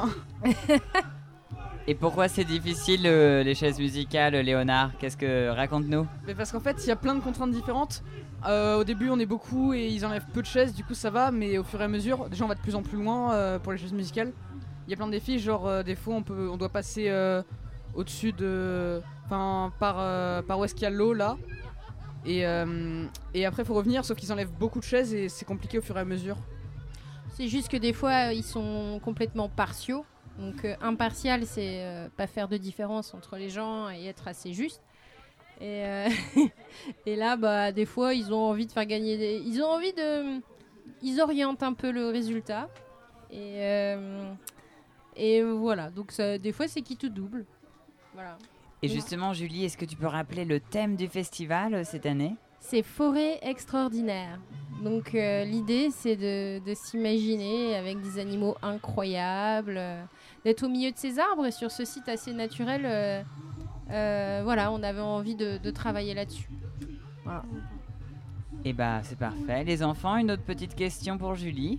S5: Et pourquoi c'est difficile euh, les chaises musicales, Léonard? Qu'est-ce que raconte-nous?
S7: Mais parce qu'en fait, il y a plein de contraintes différentes. Euh, au début, on est beaucoup et ils enlèvent peu de chaises, du coup ça va, mais au fur et à mesure, déjà on va de plus en plus loin euh, pour les chaises musicales. Il y a plein de défis, genre euh, des fois on peut, on doit passer euh, au-dessus de, enfin par euh, par où est-ce qu'il y a l'eau là. Et euh, et après faut revenir, sauf qu'ils enlèvent beaucoup de chaises et c'est compliqué au fur et à mesure.
S18: C'est juste que des fois, ils sont complètement partiaux. Donc euh, impartial, c'est euh, pas faire de différence entre les gens et être assez juste. Et, euh, et là, bah, des fois, ils ont envie de faire gagner des... Ils ont envie de... Ils orientent un peu le résultat. Et, euh, et voilà, donc ça, des fois, c'est qui tout double. Voilà.
S5: Et justement, Julie, est-ce que tu peux rappeler le thème du festival euh, cette année?
S18: C'est forêt extraordinaire. Donc euh, l'idée, c'est de, de s'imaginer avec des animaux incroyables, euh, d'être au milieu de ces arbres et sur ce site assez naturel. Euh, euh, voilà, on avait envie de, de travailler là-dessus. Voilà.
S5: Et bah c'est parfait. Les enfants, une autre petite question pour Julie.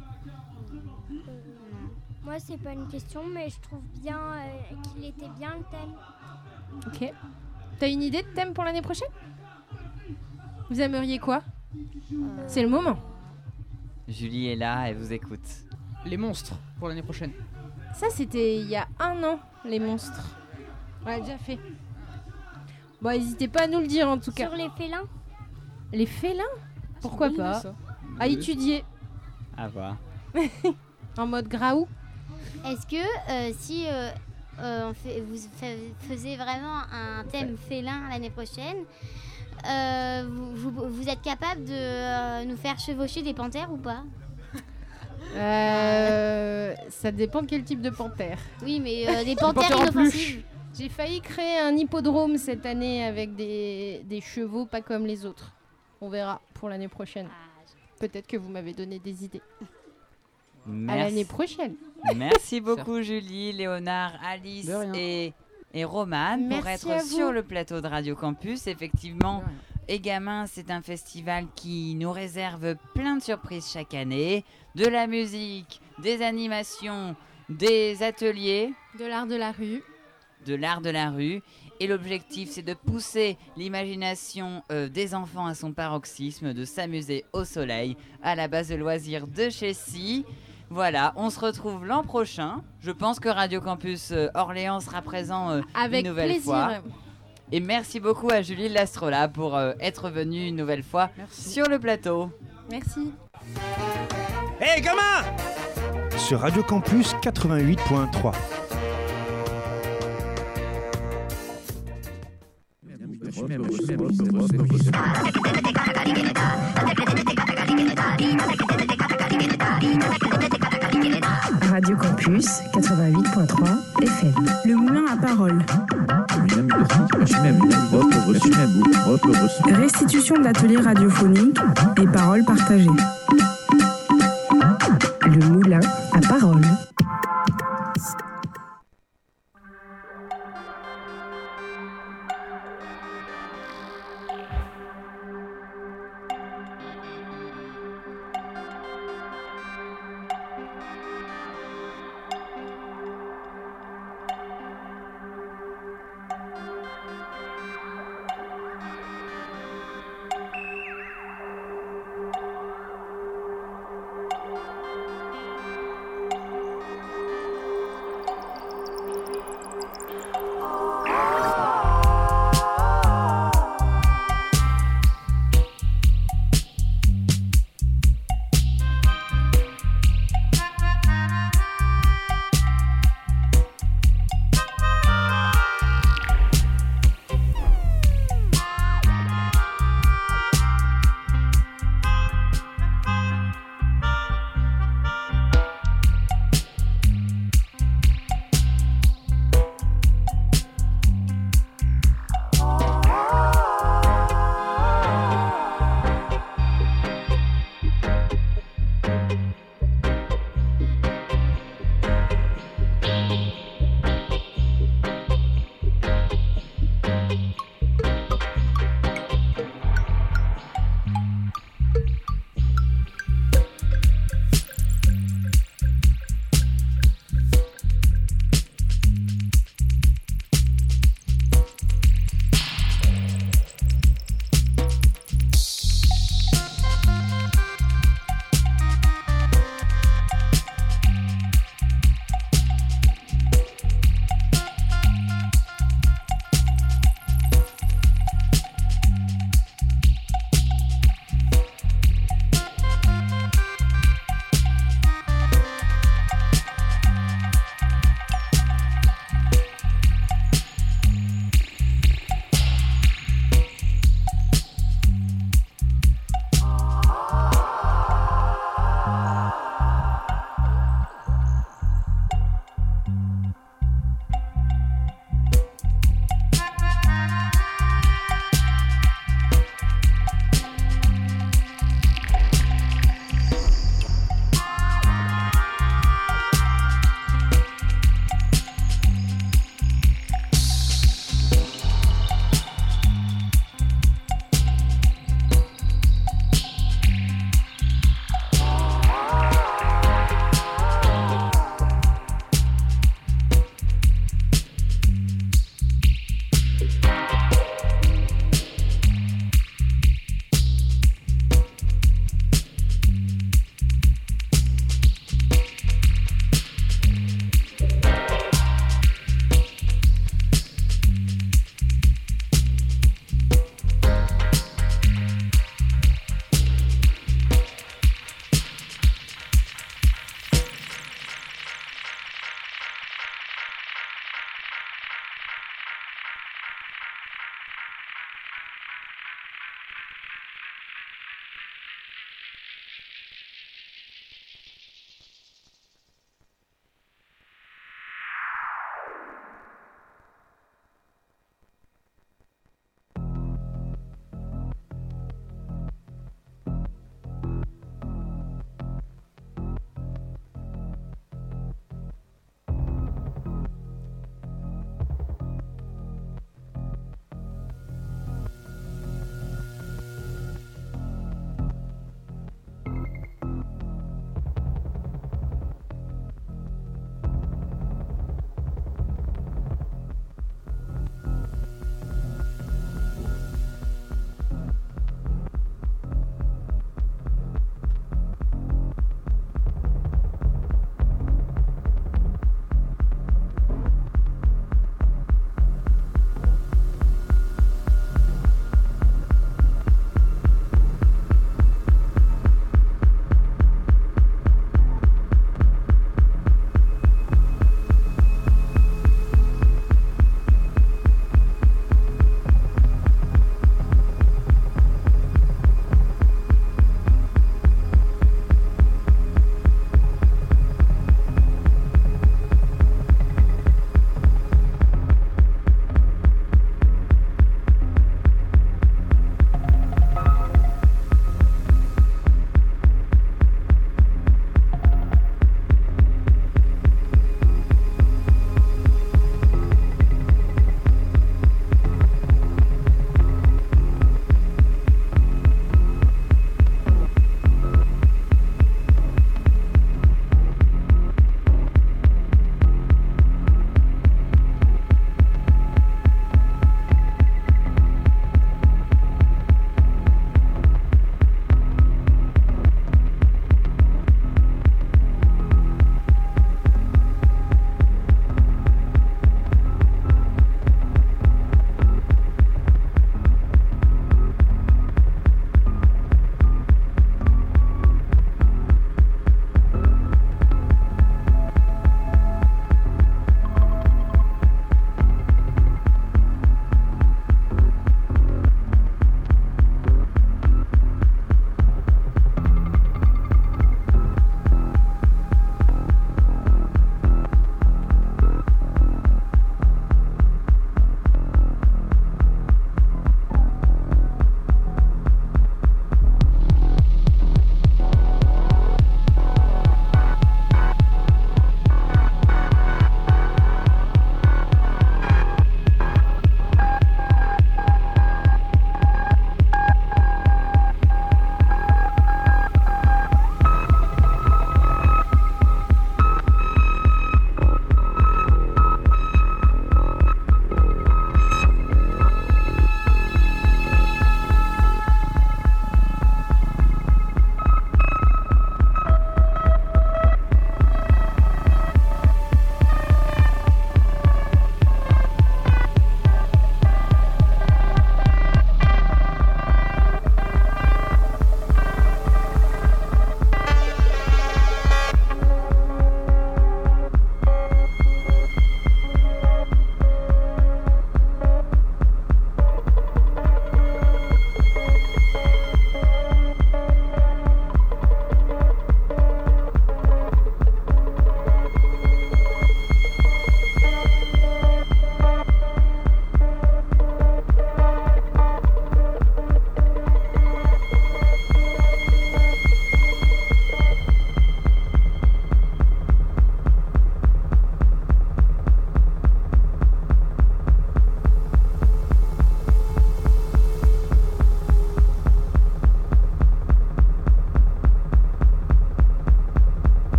S8: Moi, c'est pas une question, mais je trouve bien euh, qu'il était bien le thème.
S18: Ok. T'as une idée de thème pour l'année prochaine? Vous aimeriez quoi? C'est le moment.
S5: Julie est là, elle vous écoute.
S7: Les monstres pour l'année prochaine.
S18: Ça, c'était il y a un an, les monstres. On l'a déjà fait. Bon, n'hésitez pas à nous le dire en tout cas.
S8: Sur les félins?
S18: Les félins? Pourquoi
S7: Oui,
S18: pas?
S7: ça.
S18: À étudier.
S5: À voir.
S18: En mode graou.
S19: Est-ce que euh, si euh, euh, on fait, vous fa- faisiez vraiment un thème félin l'année prochaine, euh, vous, vous, vous êtes capable de euh, nous faire chevaucher des panthères ou pas?
S18: Euh, ça dépend quel type de panthère.
S19: Oui, mais euh, des panthères inoffensives.
S18: J'ai failli créer un hippodrome cette année avec des, des chevaux pas comme les autres. On verra pour l'année prochaine. Peut-être que vous m'avez donné des idées.
S5: Merci.
S18: À l'année prochaine.
S5: Merci beaucoup Julie, Léonard, Alice et, et Romane pour
S18: Merci
S5: être
S18: à vous.
S5: sur le plateau de Radio Campus. Effectivement, Et Gamin, c'est un festival qui nous réserve plein de surprises chaque année. De la musique, des animations, des ateliers.
S18: De l'art de la rue.
S5: De l'art de la rue. Et l'objectif, c'est de pousser l'imagination euh, des enfants à son paroxysme, de s'amuser au soleil à la base de loisirs de Chécy. Voilà, on se retrouve l'an prochain. Je pense que Radio Campus euh, Orléans sera présent euh,
S18: Avec
S5: une nouvelle
S18: plaisir.
S5: fois. Et merci beaucoup à Julie Lastrola pour euh, être venue une nouvelle fois sur le plateau.
S18: Merci.
S1: Hé, gamin!
S4: Sur Radio Campus quatre-vingt-huit point trois.
S3: Radio Campus quatre-vingt-huit point trois F M. Le moulin à parole. Restitution d'ateliers radiophoniques et paroles partagées. Le moulin à parole.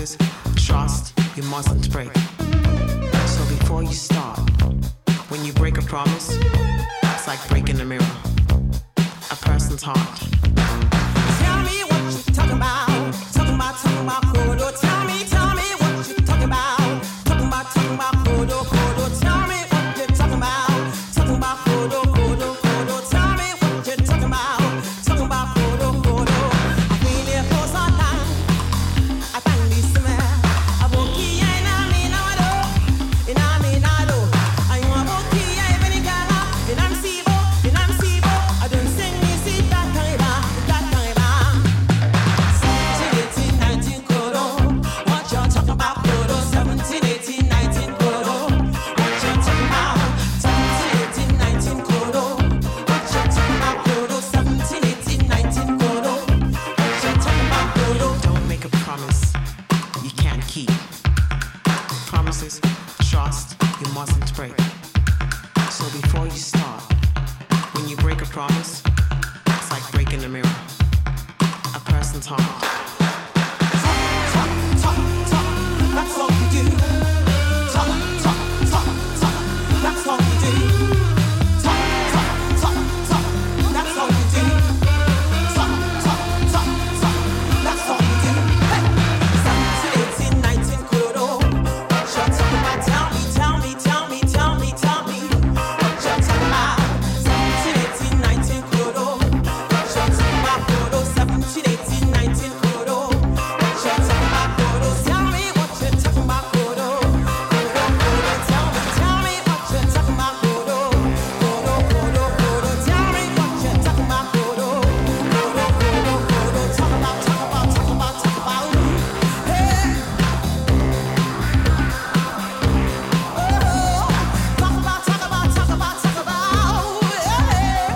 S20: Promises, trust, you mustn't break. So before you start, when you break a promise, it's like breaking a mirror, a person's heart. Tell me what you're talking about, talking about, talking about, Kodo. Tell me, tell me what you're talking about, talking about, talking about, Kodo, Kodo. Tell me what you're talking about, talking about, Kodo, Kodo, Kodo. Tell me what you're talking about, talking about, Kodo, Kodo. I feel it close on time, I think this man, I won't keep in a minute, in a minute, I want to keep in a gala, in a sibo, in a sibo, I don't sing me, see that time, that time. seventeen, eighteen, Kodo, what you're talking about, Kodo, seventeen, eighteen, nineteen, Kodo, what you're talking about, seventeen, eighteen, nineteen, Kodo, what you're talking about, Kodo, seventeen, eighteen, nineteen, Kodo, what you're talking about, Kodo. Don't make a promise you can't keep. Promises, trust, you mustn't break. So before you start, when you break a promise, it's like breaking a mirror, a person's heart. Talk, talk, talk, that's all you do. Talk, talk, talk, talk, that's all you do. Talk, talk, talk, talk, that's all you do. Talk, talk, talk, talk, that's all you do. Hey, seventeen, eighteen, nineteen, Kodo, what you're talking about? Tell me, tell me, tell me, tell me, tell me what you're talking about. seventeen, eighteen, nineteen, Kodo, what you're talking about, Kodo, seventeen, eighteen, nineteen, Kodo, what you're talking about, Kodo. Tell me what you're talking about, Kodo, Kodo, Kodo. Tell me, tell me what you're talking about, Kodo, Kodo, Kodo, Kodo. Tell me what you're talking about, Kodo, Kodo, Kodo, Kodo. Talk about, talk about, talk about, talk about. Hey. Talk about, talk about, talk about, talk about. Yeah.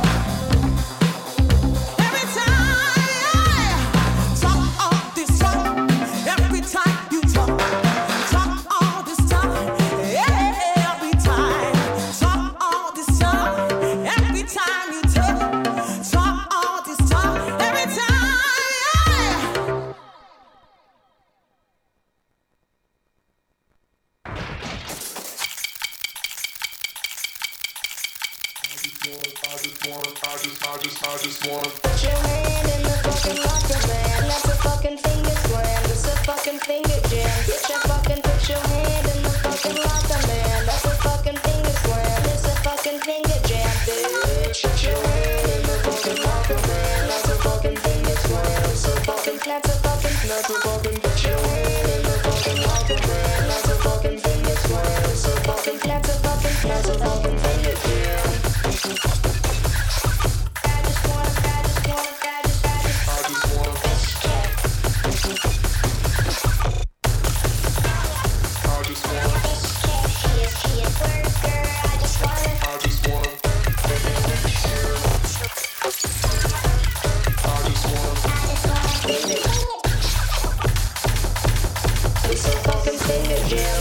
S20: Every time, yeah. Talk all this talk. Every time you talk, talk all this talk. Yeah. Every time, talk all this talk. Every time you talk, talk all this talk. Every time, yeah.
S21: Put your hand in the fucking locker, man. That's a fucking finger slam. That's a fucking finger jam. Bitch, I fucking put your hand in the fucking locker, man. That's a fucking finger slam. It's a fucking finger jam, bitch. Put your hand in the fucking locker, man. That's a fucking finger slam. It's a fucking, that's a fucking, that's a fucking. Put your hand in the fucking locker, man. That's a fucking finger slam. It's a fucking, that's a fucking, that's a fucking finger jam. It's a fucking finger jam.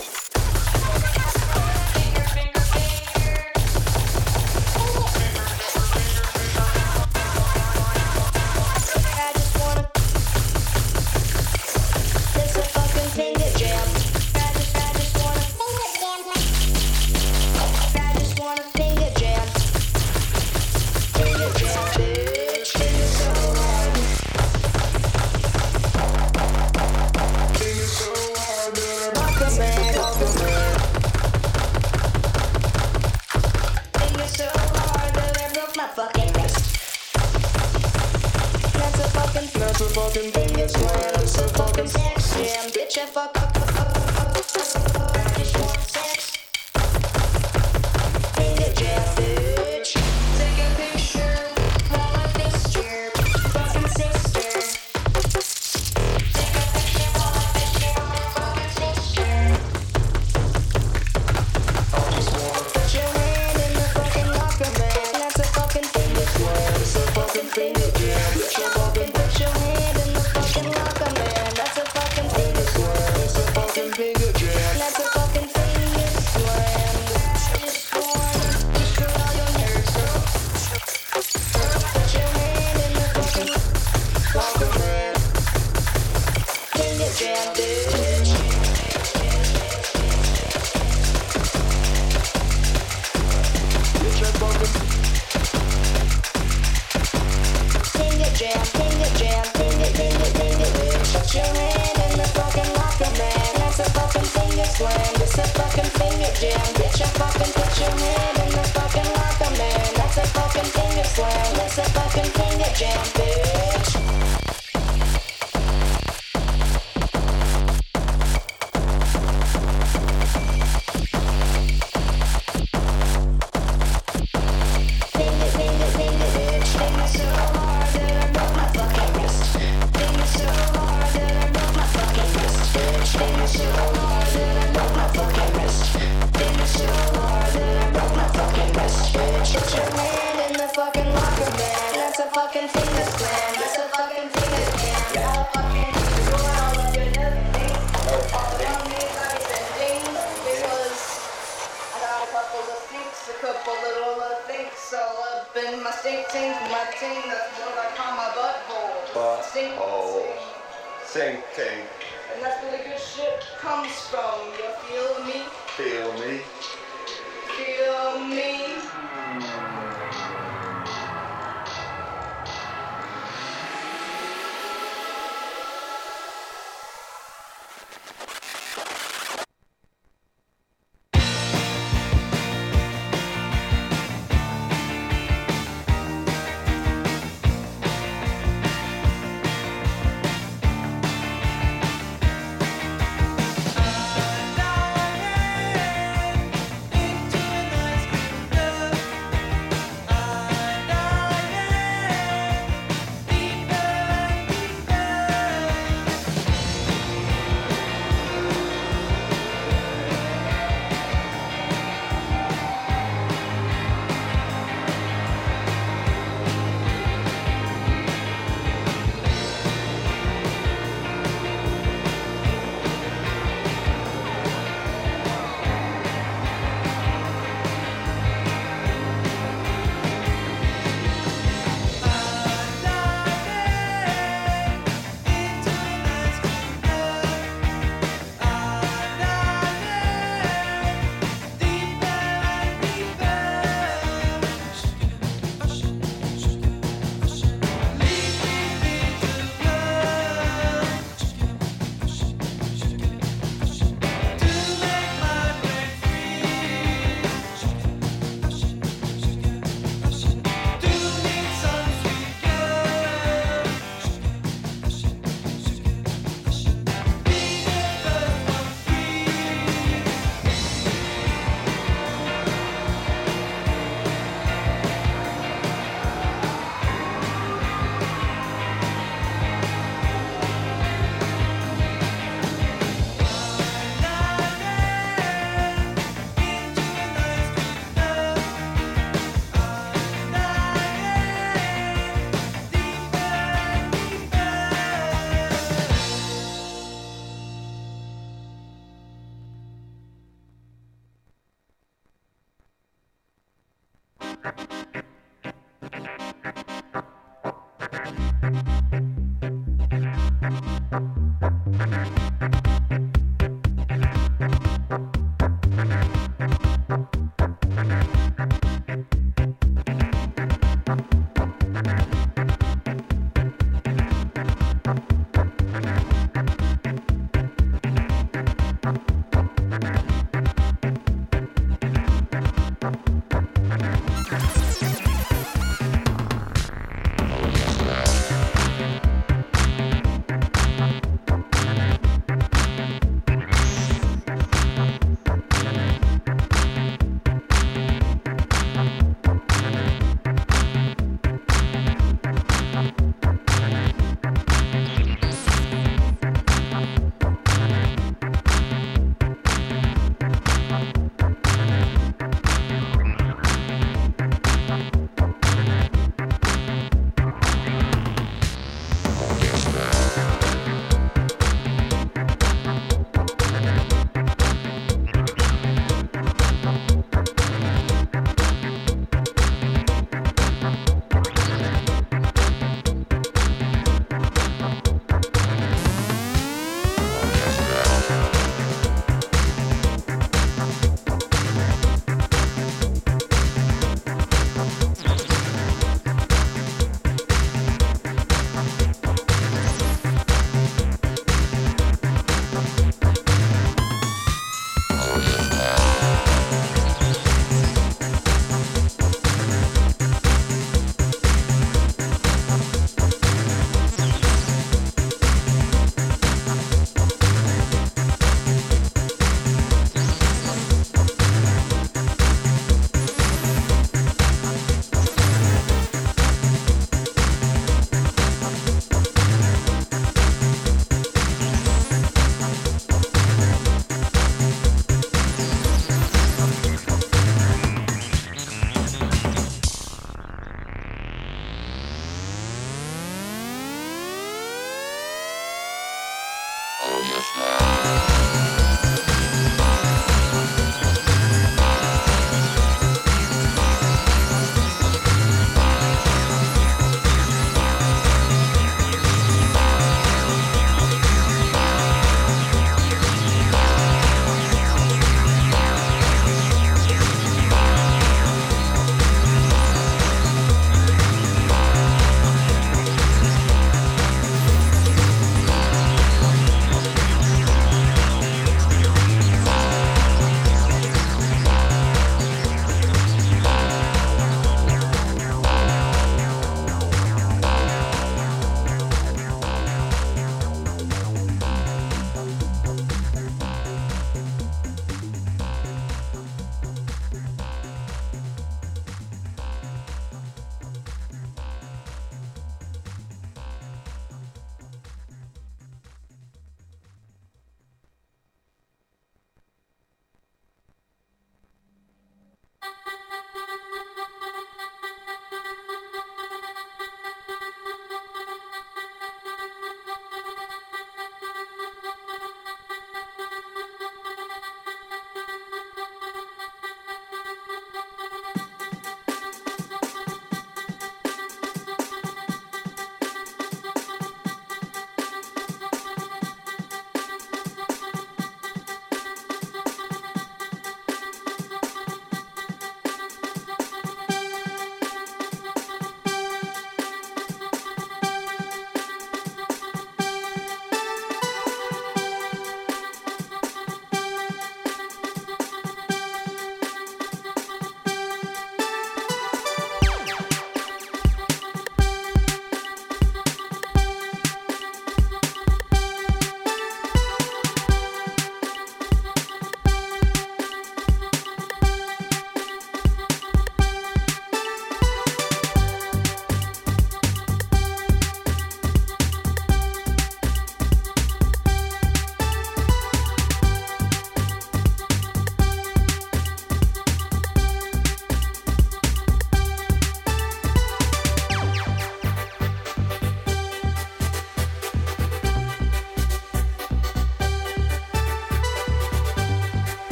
S21: That's a fucking finger slam. It's a fucking sex jam. Bitch, I fuck. I just want sex. Finger jam, bitch. Take a picture. Call my fixture. Fucking sister. Take a picture. Call my fixture. Fucking sister. I just wanna put your hand in the fucking locker, man. That's a fucking finger slam. It's a fucking finger jam. Bitch, I fucking put your hand in the fucking locker, man. That's a fucking finger slam. It's a finger jam, bitch. Finger jam, finger jam, finger, finger, finger, bitch. Put your hand in the fucking locker, man. That's a fucking finger slam. This a fucking finger jam, bitch. I fucking put your hand in the fucking locker, man. That's a fucking finger slam. That's a fucking finger jam, bitch. Finger, finger, finger, bitch. Finger so hard that I broke my fucking wrist. Finger so hard that I broke my fucking wrist, bitch. Finger so hard that I broke my fucking wrist. Finger so hard that I broke my fucking wrist, bitch. Put your hand in the fucking locker, man. That's a fucking finger slam. That's a fucking finger jam. I'll fucking go out with your everything. All around me like things because I got a couple of stinks, a couple little uh, thinks all up in my stink tank, my ting. That's what I call my butthole. Stink
S2: Sink tank.
S21: And that's where the good shit comes from. You feel me?
S2: Feel me.
S21: Feel me? Christmas.